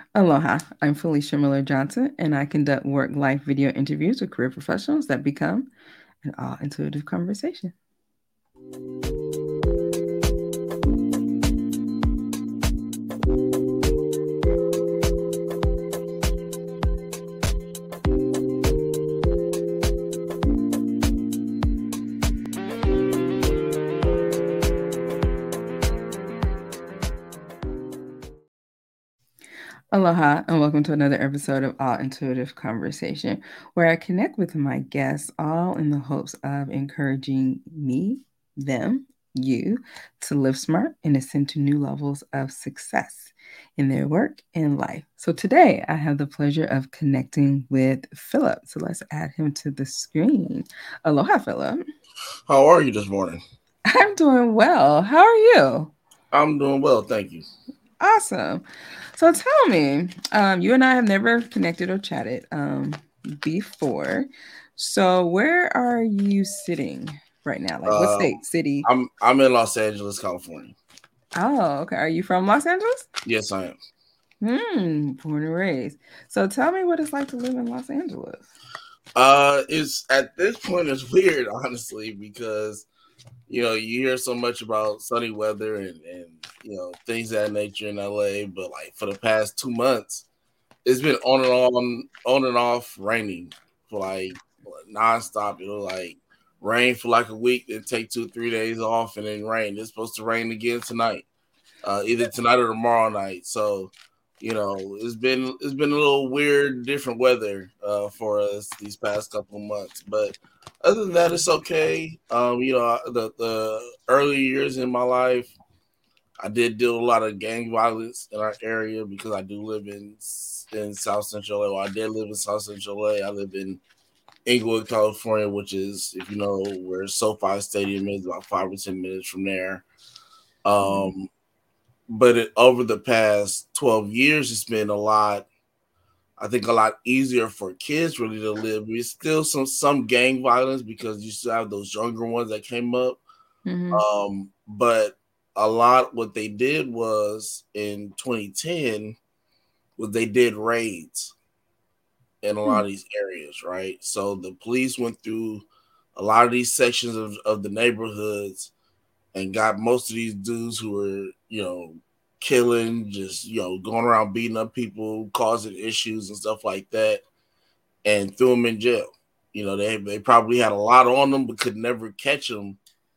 Aloha, I'm Felicia Miller Johnson, and I conduct work life video interviews with career professionals that become an all intuitive conversation. Aloha, and welcome to another episode of All Intuitive Conversation, where I connect with my guests all in the hopes of encouraging me, them, you to live smart and ascend to new levels of success in their work and life. So today I have the pleasure of connecting with Philip. So let's add him to the screen. Aloha, Philip. How are you this morning? I'm doing well. How are you? I'm doing well, thank you. Awesome. So tell me, you and I have never connected or chatted before. So where are you sitting right now? Like what Um, state, city? I'm in Los Angeles, California. Oh, okay. Are you from Los Angeles? Yes, I am. Born and raised. So tell me what it's like to live in Los Angeles. It's at this point it's weird, honestly, because you hear so much about sunny weather and things of that nature in LA, but like for the past 2 months, it's been on and off raining for like nonstop. Like rain for like a week, then take 2 3 days off, and then rain. It's supposed to rain again tonight. Either tonight or tomorrow night. So, it's been a little weird, different weather for us these past couple of months. But other than that, it's okay. The early years in my life, I did deal with a lot of gang violence in our area because I do live in South Central LA. Well, I did live in South Central LA. I live in Inglewood, California, which is, if you know where SoFi Stadium is, about 5 or 10 minutes from there. Um, but over the past 12 years, it's been I think a lot easier for kids really to live. There's still some gang violence because you still have those younger ones that came up. Mm-hmm. But a lot what they did was in 2010 was they did raids in a lot of these areas, right? So the police went through a lot of these sections of the neighborhoods and got most of these dudes who were, killing, just, going around beating up people, causing issues and stuff like that, and threw them in jail. They probably had a lot on them, but could never catch them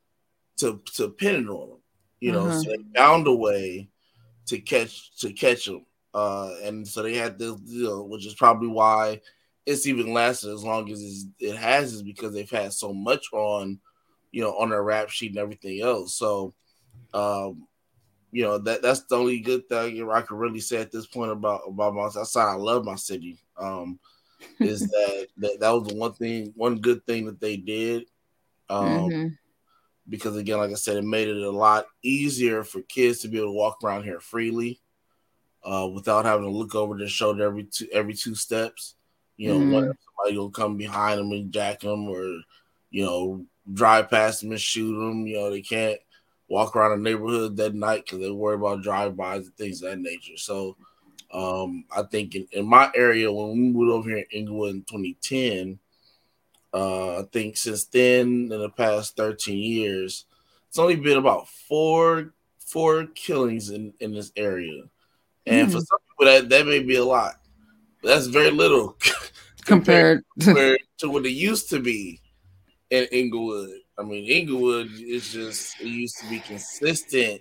to pin it on them. Uh-huh. So they found a way to catch them, and so they had this, which is probably why it's even lasted as long as it has, is because they've had so much on their rap sheet and everything else. So, um, that's the only good thing I can really say at this point about my side. I love my city. Is that was the one good thing that they did. Um, Mm-hmm. because again, like I said, it made it a lot easier for kids to be able to walk around here freely, without having to look over their shoulder every two steps. One Mm-hmm. somebody will come behind them and jack them, or you know drive past them and shoot them. They can't walk around the neighborhood that night because they worry about drive-bys and things of that nature. So, I think in my area, when we moved over here in Inglewood in 2010, I think since then, in the past 13 years, it's only been about four killings in this area. And for Mm-hmm. some people, that may be a lot. But that's very little compared Compared to to what it used to be in Inglewood. I mean, Inglewood is just, it used to be consistent.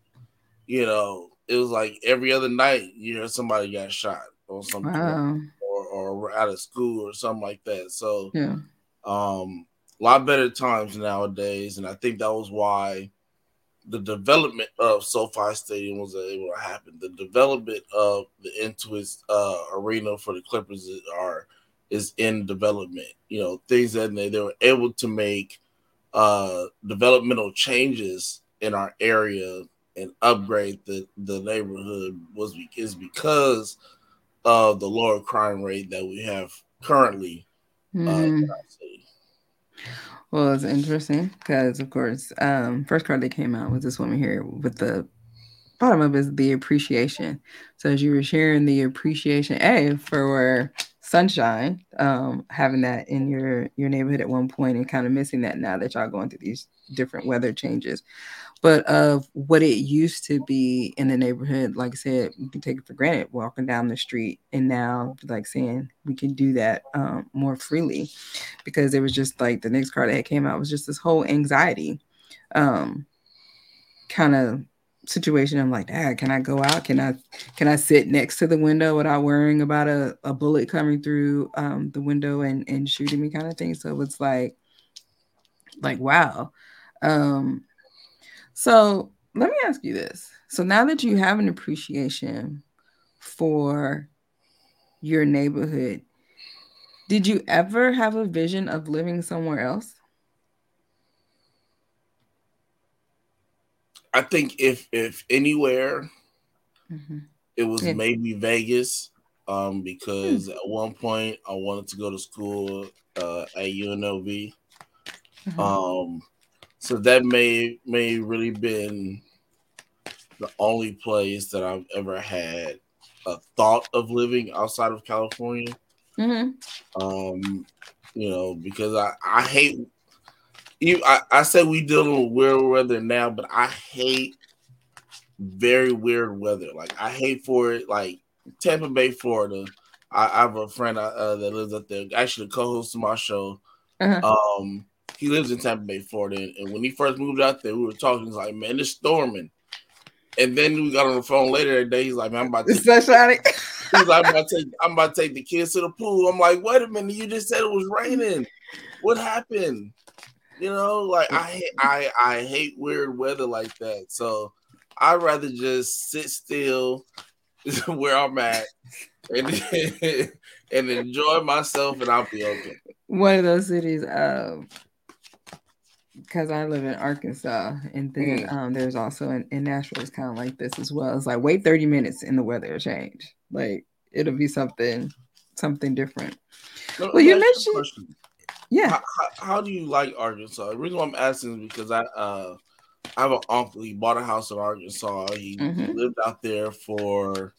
It was like every other night you hear somebody got shot or something, wow. or out of school or something like that. So, Yeah. a lot better times nowadays, and I think that was why the development of SoFi Stadium was able to happen. The development of the Intuit arena for the Clippers is in development. Things that they were able to make developmental changes in our area and upgrade the neighborhood is because of the lower crime rate that we have currently in Mm-hmm. our city. Well, it's interesting because, of course, first card that came out was this woman here with the bottom of is the appreciation. So as you were sharing the appreciation, for sunshine, having that in your neighborhood at one point and kind of missing that now that y'all going through these different weather changes, but of what it used to be in the neighborhood. Like I said, you can take it for granted walking down the street, and now like saying we can do that more freely, because there was just like the next car that came out was just this whole anxiety um, kind of situation. I'm like, Dad, can I go out? Can I sit next to the window without worrying about a bullet coming through the window and shooting me, kind of thing. So it's like wow. Um, so let me ask you this. So now that you have an appreciation for your neighborhood, did you ever have a vision of living somewhere else? I think if anywhere, Mm-hmm. it was Yeah. maybe Vegas, Hmm. because at one point I wanted to go to school at UNLV. Uh-huh. Um, so that may really been the only place that I've ever had a thought of living outside of California. Mm-hmm. Um, because I hate you. I say we dealing with weird weather now, but I hate very weird weather. Like I hate for it. Like Tampa Bay, Florida. I have a friend that lives up there. Actually, the co-host of my show. Uh-huh. Um, he lives in Tampa Bay, Florida, and when he first moved out there, we were talking. He's like, "Man, it's storming." And then we got on the phone later that day. He's like, "Man, I'm about to The take the kids." sunshine. He's like, I'm about to take the kids to the pool." I'm like, "Wait a minute, you just said it was raining. What happened?" Like I hate weird weather like that. So I'd rather just sit still where I'm at and and enjoy myself, and I'll be okay. One of those cities, because I live in Arkansas, and then Mm. there's also in Nashville, it's kind of like this as well. It's like wait 30 minutes and the weather will change. Like it'll be something different. Let Well, me you ask you a mentioned, question. yeah. How do you like Arkansas? The reason why I'm asking is because I have an uncle. He bought a house in Arkansas. He Mm-hmm. lived out there for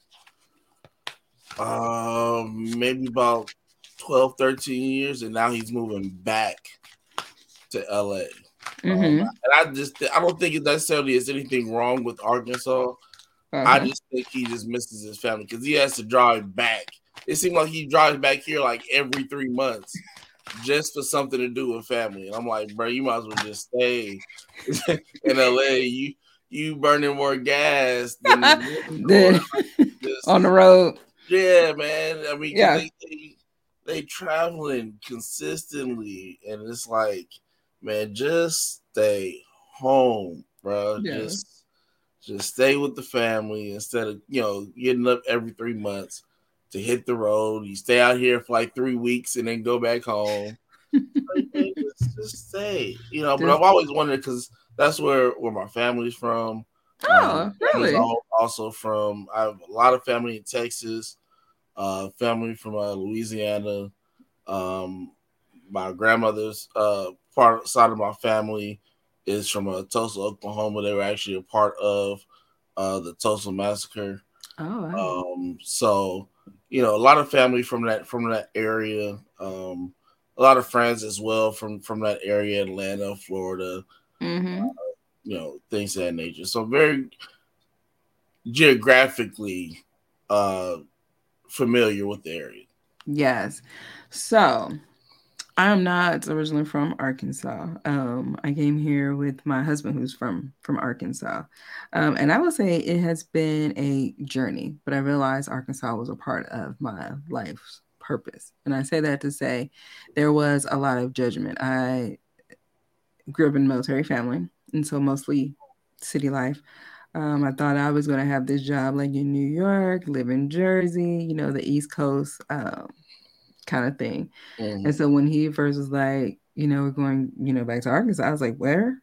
maybe about 12, 13 years, and now he's moving back to LA. Mm-hmm. And I don't think it necessarily is anything wrong with Arkansas. I Uh-huh. just think he just misses his family because he has to drive back. It seems like he drives back here like every 3 months just for something to do with family. And I'm like, bro, you might as well just stay in LA. You burning more gas than Then just on the road. yeah, man. I mean, because Yeah. they traveling consistently, and it's like, man, just stay home, bro. Yeah. Just stay with the family instead of getting up every 3 months to hit the road. You stay out here for like 3 weeks and then go back home. Like, man, just stay. But Just I've always wondered because that's where my family's from. oh, Family's really? also from. I have a lot of family in Texas. Family from Louisiana. Um, my grandmother's part side of my family is from Tulsa, Oklahoma. They were actually a part of the Tulsa massacre. Oh, wow. So a lot of family from that area. A lot of friends as well from that area, Atlanta, Florida. Mm-hmm. Things of that nature. So very geographically uh, familiar with the area. Yes. So I'm not originally from Arkansas. I came here with my husband, who's from Arkansas, and I would say it has been a journey. But I realized Arkansas was a part of my life's purpose, and I say that to say there was a lot of judgment. I grew up in a military family, and so mostly city life. I thought I was going to have this job like in New York, live in Jersey, the East Coast kind of thing. And Mm-hmm. so when he first was like, we're going, back to Arkansas, I was like, where?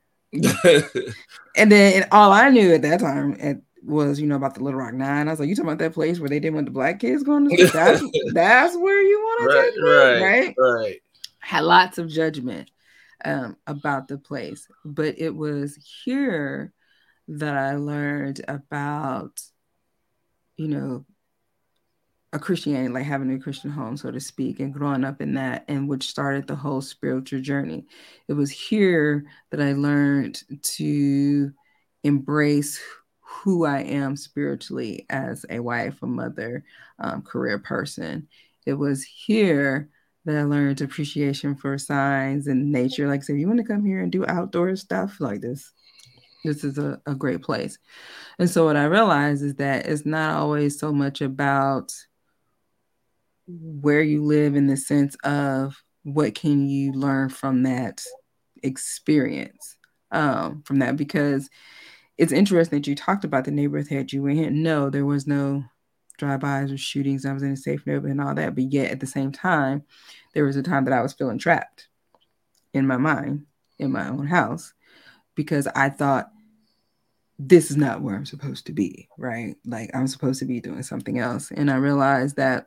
And then all I knew at that time was, about the Little Rock Nine. I was like, you talking about that place where they didn't want the black kids going to school? That's where you want to Right, take me, right, right? right. Had lots of judgment about the place, but it was here that I learned about, you know, a Christianity, like having a Christian home, so to speak, and growing up in that, and which started the whole spiritual journey. It was here that I learned to embrace who I am spiritually as a wife, a mother, career person. It was here that I learned appreciation for signs and nature. Like I said, if you want to come here and do outdoor stuff like this is a great place. And so what I realized is that it's not always so much about where you live in the sense of what can you learn from that experience, from that, because it's interesting that you talked about the neighborhood that you were in. No, there was no drive-bys or shootings. I was in a safe neighborhood and all that, but yet at the same time there was a time that I was feeling trapped in my mind, in my own house, because I thought this is not where I'm supposed to be, right? Like I'm supposed to be doing something else. And I realized that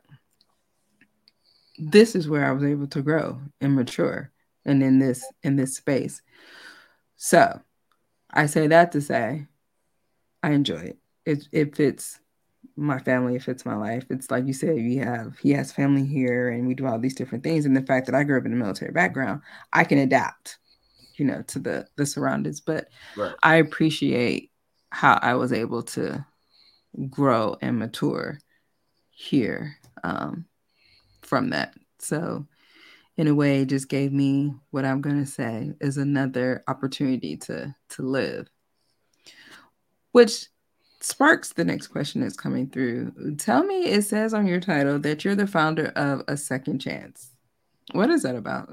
this is where I was able to grow and mature, and in this space. So I say that to say I enjoy it. It fits my family, it fits my life. It's like you said, he has family here and we do all these different things. And the fact that I grew up in a military background, I can adapt, to the surroundings. But Right. I appreciate how I was able to grow and mature here, from that. So in a way, just gave me what I'm going to say is another opportunity to live, which sparks the next question that's coming through. Tell me, it says on your title that you're the founder of A Second Chance. What is that about?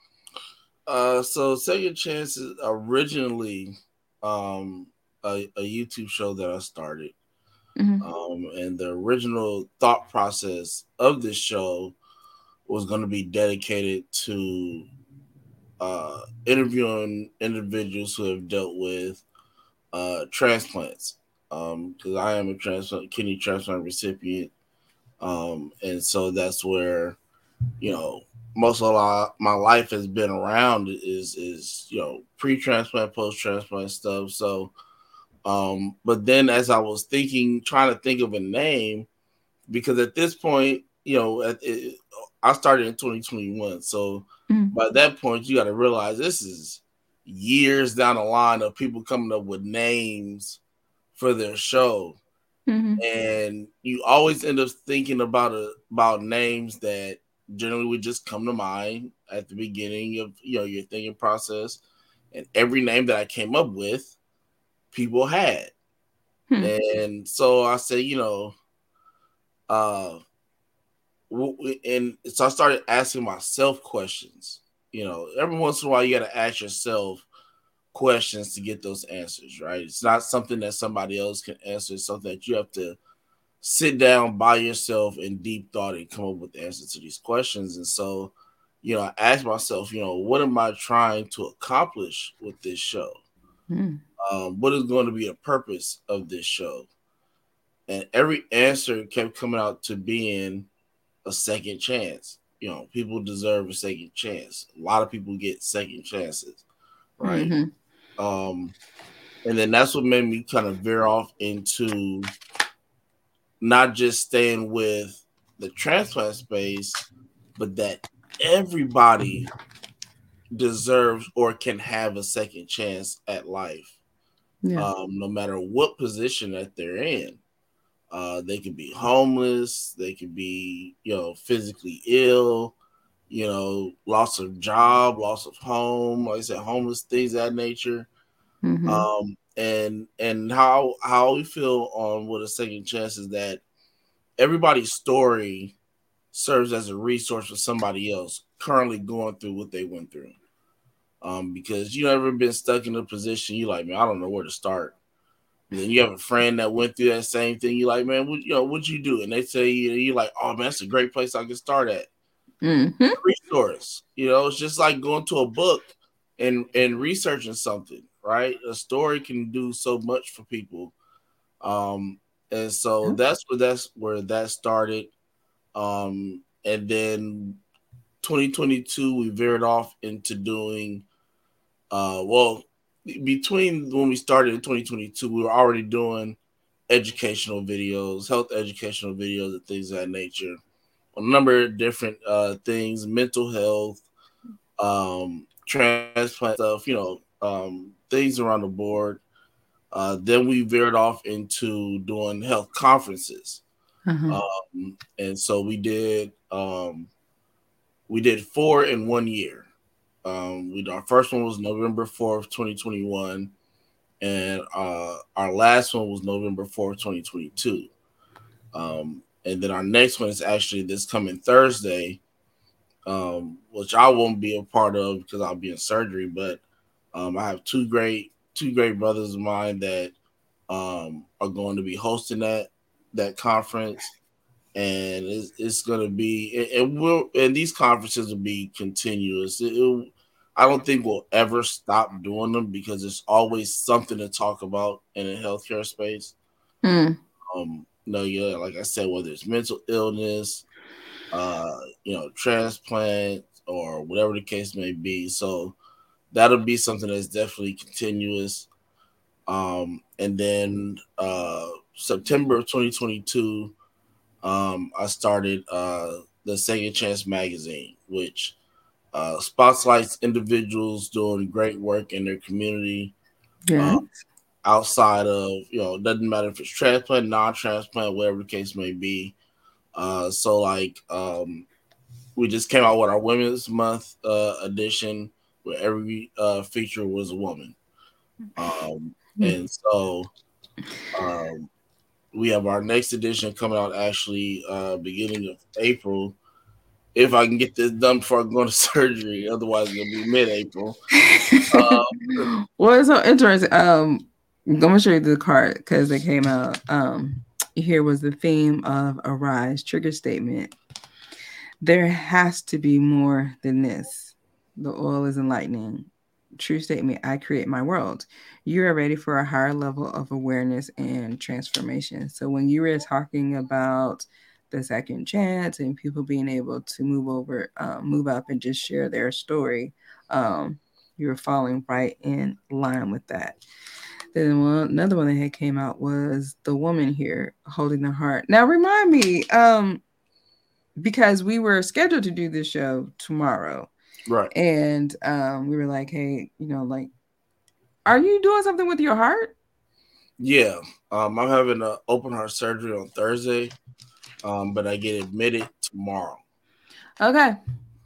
So Second Chance is originally um, a YouTube show that I started. Mm-hmm. And the original thought process of this show was going to be dedicated to interviewing individuals who have dealt with transplants. Because I am a kidney transplant recipient, and so that's where you know most of my life has been around is pre-transplant, post-transplant stuff. So, but then as I was trying to think of a name, because at this point, I started in 2021, so Mm-hmm. by that point, you got to realize this is years down the line of people coming up with names for their show, Mm-hmm. and you always end up thinking about names that generally would just come to mind at the beginning of your thinking process, and every name that I came up with, people had, and so I said, uh, and so I started asking myself questions. Every once in a while, you got to ask yourself questions to get those answers, right? It's not something that somebody else can answer. It's something that you have to sit down by yourself in deep thought and come up with the answers to these questions. And so, I asked myself, what am I trying to accomplish with this show? Mm-hmm. What is going to be the purpose of this show? And every answer kept coming out to being a second chance. People deserve a second chance. A lot of people get second chances, right? Mm-hmm. Um, and then that's what made me kind of veer off into not just staying with the transplant space, but that everybody deserves or can have a second chance at life, Yeah. no matter what position that they're in. They could be homeless, they could be, physically ill, loss of job, loss of home, like I said, homeless, things of that nature. Mm-hmm. And how we feel on with a second chance is that everybody's story serves as a resource for somebody else currently going through what they went through. Because you ever been stuck in a position you like, man, I don't know where to start. And then you have a friend that went through that same thing. You like, man, what'd you do? And they say you're like, oh man, that's a great place I can start at. Mm-hmm. Resource. It's just like going to a book and researching something, right? A story can do so much for people. Um, and so Yep. that's where that started. And then 2022 we veered off into doing well between when we started in 2022, we were already doing educational videos, health educational videos, and things of that nature. A number of different things, mental health, transplant stuff, things around the board. Then we veered off into doing health conferences, Uh-huh. and so we did four in 1 year. Our first one was November 4th, 2021, and our last one was November 4th, 2022. And then our next one is actually this coming Thursday, which I won't be a part of because I'll be in surgery. But I have two great brothers of mine that are going to be hosting that conference, and it's going to be and these conferences will be continuous. I don't think we'll ever stop doing them because there's always something to talk about in a healthcare space. Mm. No, yeah, like I said, whether it's mental illness, transplant or whatever the case may be. So that'll be something that's definitely continuous. And then September of 2022, I started the Second Chance magazine, which spotlights individuals doing great work in their community Yeah. uh, outside of, doesn't matter if it's transplant, non-transplant, whatever the case may be. So like we just came out with our Women's Month edition where every feature was a woman. And so um, we have our next edition coming out actually beginning of April. If I can get this done before I go into surgery, otherwise it'll be mid-April. Well, it's so interesting. I'm gonna show you the card because it came out. Here was the theme of Arise trigger statement. There has to be more than this. The oil is enlightening. True statement. I create my world. You are ready for a higher level of awareness and transformation. So when you were talking about the second chance and people being able to move up and just share their story, um, you were falling right in line with that. Then another one that had came out was the woman here holding the heart. Now remind me, because we were scheduled to do this show tomorrow, Right. and we were like, hey, like, are you doing something with your heart? Yeah. I'm having an open heart surgery on Thursday, but I get admitted tomorrow. Okay.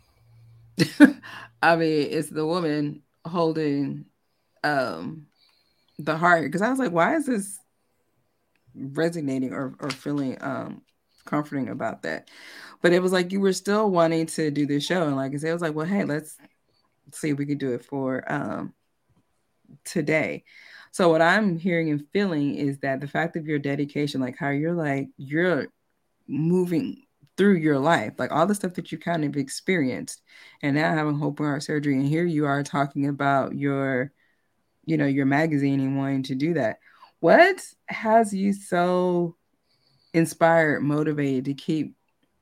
I mean, it's the woman holding um the heart, because I was like, why is this resonating or feeling comforting about that? But it was like you were still wanting to do this show, and like I said, it was like, well, hey, let's see if we could do it for today. So what I'm hearing and feeling is that the fact of your dedication, like how you're moving through your life, like all the stuff that you kind of experienced, and now having open heart surgery, and here you are talking about your magazine and wanting to do that. What has you so inspired, motivated to keep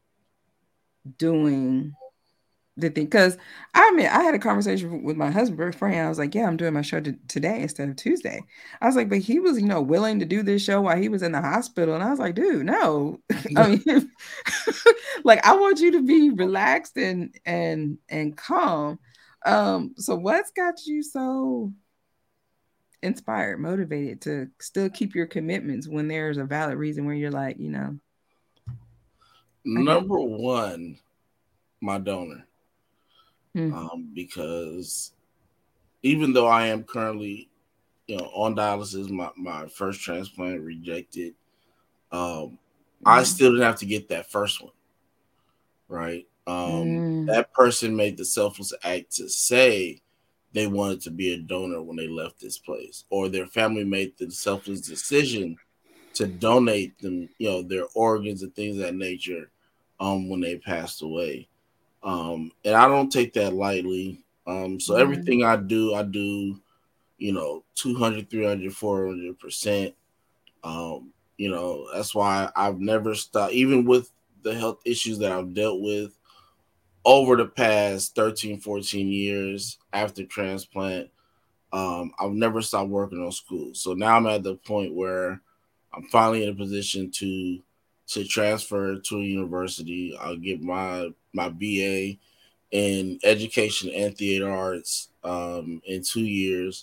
doing the thing? Because I mean, I had a conversation with my husband very friend. I was like, yeah, I'm doing my show today instead of Tuesday. I was like, but he was willing to do this show while he was in the hospital, and I was like, dude, no. I mean, like, I want you to be relaxed and calm. So what's got you so inspired, motivated to still keep your commitments when there's a valid reason where you're like, I got. Number one, my donor, Mm. because even though I am currently, on dialysis, my first transplant rejected, um, I Mm. still didn't have to get that first one, right? Mm. That person made the selfless act to say they wanted to be a donor when they left this place, or their family made the selfless decision to donate them, their organs and things of that nature, when they passed away. And I don't take that lightly. So Mm. everything I do, 200, 300, 400%. That's why I've never stopped, even with the health issues that I've dealt with over the past 13, 14 years after transplant. I've never stopped working on school. So now I'm at the point where I'm finally in a position to transfer to a university. I'll get my BA in education and theater arts in 2 years.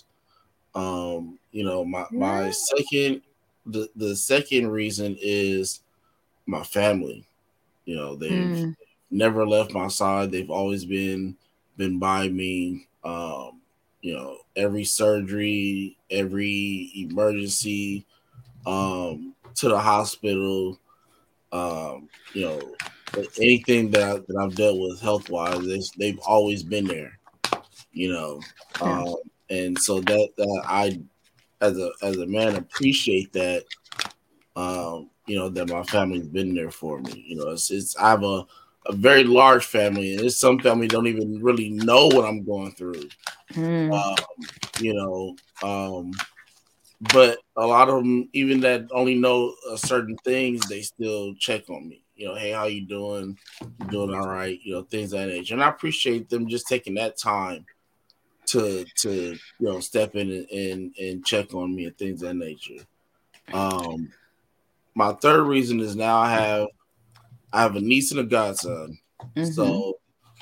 My second the second reason is my family. They've Mm, never left my side. They've always been by me. Every surgery, every emergency, to the hospital, um, you know, anything that I've dealt with health wise, they've always been there. You know, yeah. um, and so that I as a man appreciate that. That my family's been there for me. It's I have a very large family, and it's some family don't even really know what I'm going through. Mm, You know, but a lot of them, even that only know certain things, they still check on me. Hey, how you doing? You doing all right? Things of that nature, and I appreciate them just taking that time to step in and check on me and things of that nature. Um, my third reason is now I have a niece and a godson. mm-hmm. So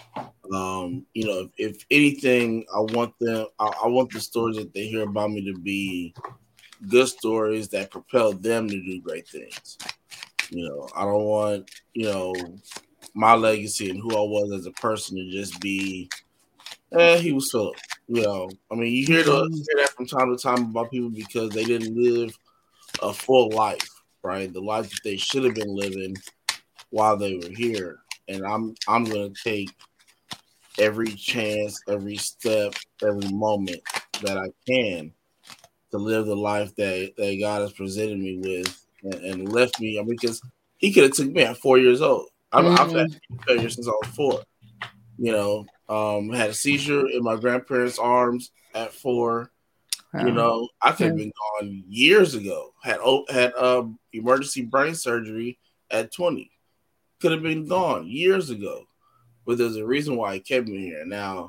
if anything, I want the stories that they hear about me to be good stories that propel them to do great things. I don't want, my legacy and who I was as a person to just be, he was Philip. I mean, Mm, you hear that from time to time about people because they didn't live a full life, right? The life that they should have been living while they were here. And I'm gonna take every chance, every step, every moment that I can to live the life that God has presented me with and left me. I mean, because He could have took me at 4 years old. I've had mm, failure since I was four. Had a seizure in my grandparents' arms at 4. wow. I could Yeah. have been gone years ago. Had emergency brain surgery at 20. Could have been gone years ago. But there's a reason why He kept me here. Now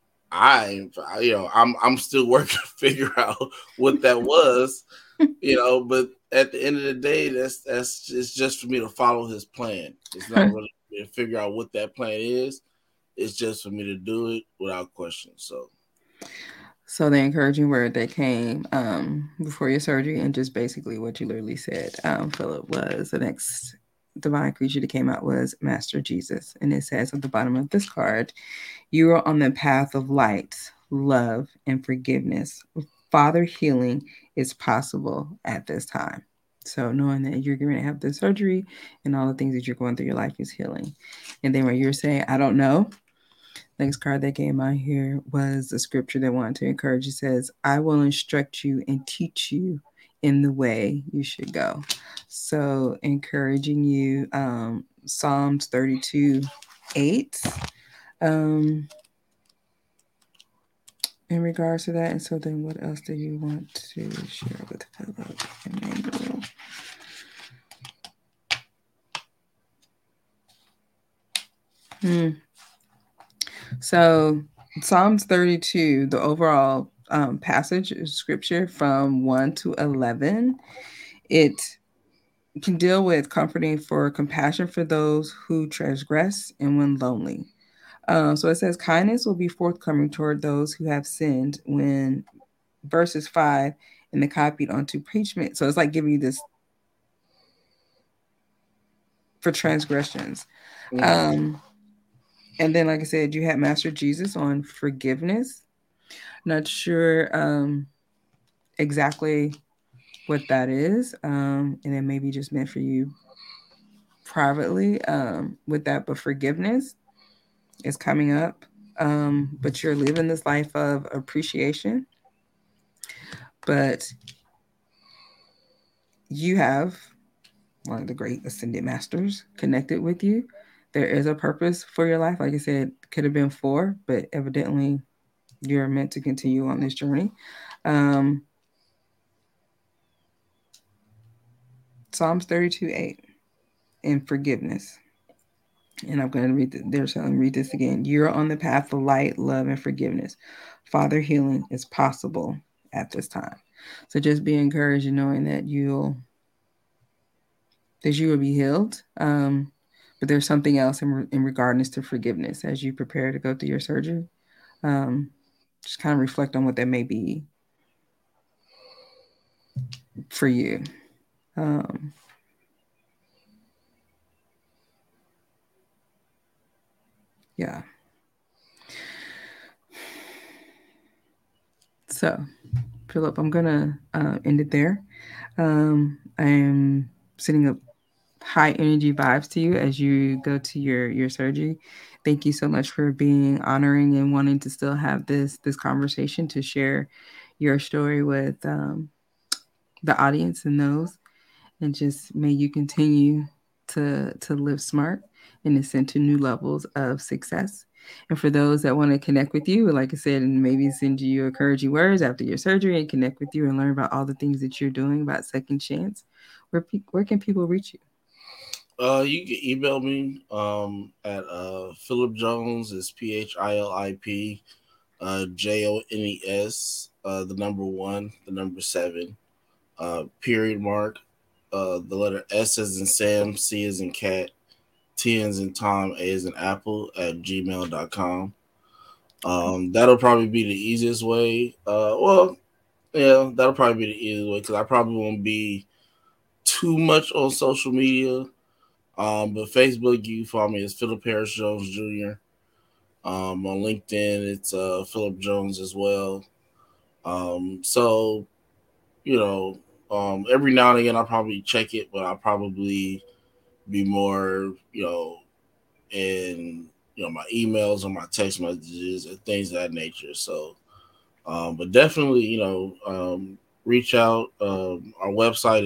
I'm still working to figure out what that was. But at the end of the day, that's it's just for me to follow His plan. It's not really for me to figure out what that plan is. It's just for me to do it without question. So So the encouraging word that came before your surgery, and just basically what you literally said, Philip, was the next divine creature that came out was Master Jesus. And it says at the bottom of this card, you are on the path of light, love, and forgiveness. Father healing is possible at this time. So knowing that you're going to have this surgery and all the things that you're going through, your life is healing. And then when you're saying, I don't know, next card that came out here was the scripture that wanted to encourage. It says, I will instruct you and teach you in the way you should go. So encouraging you, Psalms 32:8. Um, in regards to that. And so then what else do you want to share with Philip Emmanuel? Hmm. So Psalms 32, the overall passage of scripture from 1 to 11, it can deal with comforting for compassion for those who transgress and when lonely. So it says, kindness will be forthcoming toward those who have sinned when verses 5 and the copied onto preachment. So it's like giving you this for transgressions. mm-hmm. Um, and then, like I said, you had Master Jesus on forgiveness. Not sure exactly what that is. And it may be just meant for you privately with that, but forgiveness is coming up. But you're living this life of appreciation. But you have one of the great ascended masters connected with you. There is a purpose for your life. Like I said, could have been four, but evidently you're meant to continue on this journey. Um, Psalms 32:8 in forgiveness. And I'm going to read. They're saying read this again. You're on the path of light, love, and forgiveness. Father, healing is possible at this time. So just be encouraged in knowing that you will be healed. But there's something else in regards to forgiveness as you prepare to go through your surgery. Um, just kind of reflect on what that may be for you. Um, yeah. So, Philip, I'm gonna end it there. I am sending up high energy vibes to you as you go to your surgery. Thank you so much for being honoring and wanting to still have this conversation to share your story with the audience and those, and just may you continue to live smart and ascend to new levels of success. And for those that want to connect with you, like I said, and maybe send you encouraging words after your surgery and connect with you and learn about all the things that you're doing about Second Chance, where can people reach you? You can email me at Philip Jones is Philip Jones the number one, the number seven, period mark, the letter S as in Sam, C as in cat, T as in Tom, A as in Apple at gmail.com. That'll probably be the easiest way. Yeah, that'll probably be the easiest way because I probably won't be too much on social media. But Facebook, you can follow me as Philip Harris Jones Jr. On LinkedIn, it's Philip Jones as well. So you know, every now and again I'll probably check it, but I'll probably be more, in my emails or my text messages and things of that nature. So, but definitely, reach out. Our website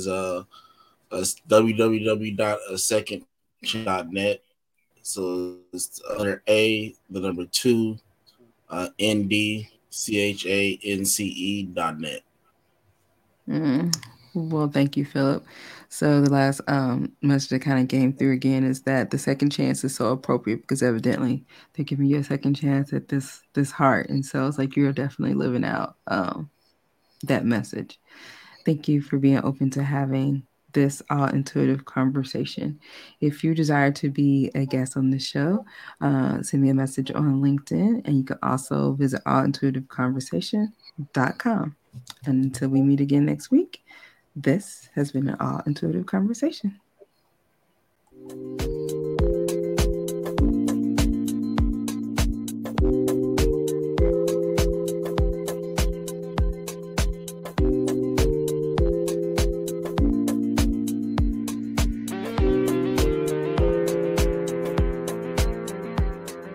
is www.asecondchance.net. So it's the letter A, the number two, NDCHANCE.net. Mm. Well, thank you, Philip. So the last message that kind of came through again is that the second chance is so appropriate because evidently they're giving you a second chance at this heart, and so it's like you're definitely living out that message. Thank you for being open to having this all intuitive conversation. If you desire to be a guest on the show, send me a message on LinkedIn, and you can also visit allintuitiveconversation.com. And until we meet again next week, this has been an all intuitive conversation.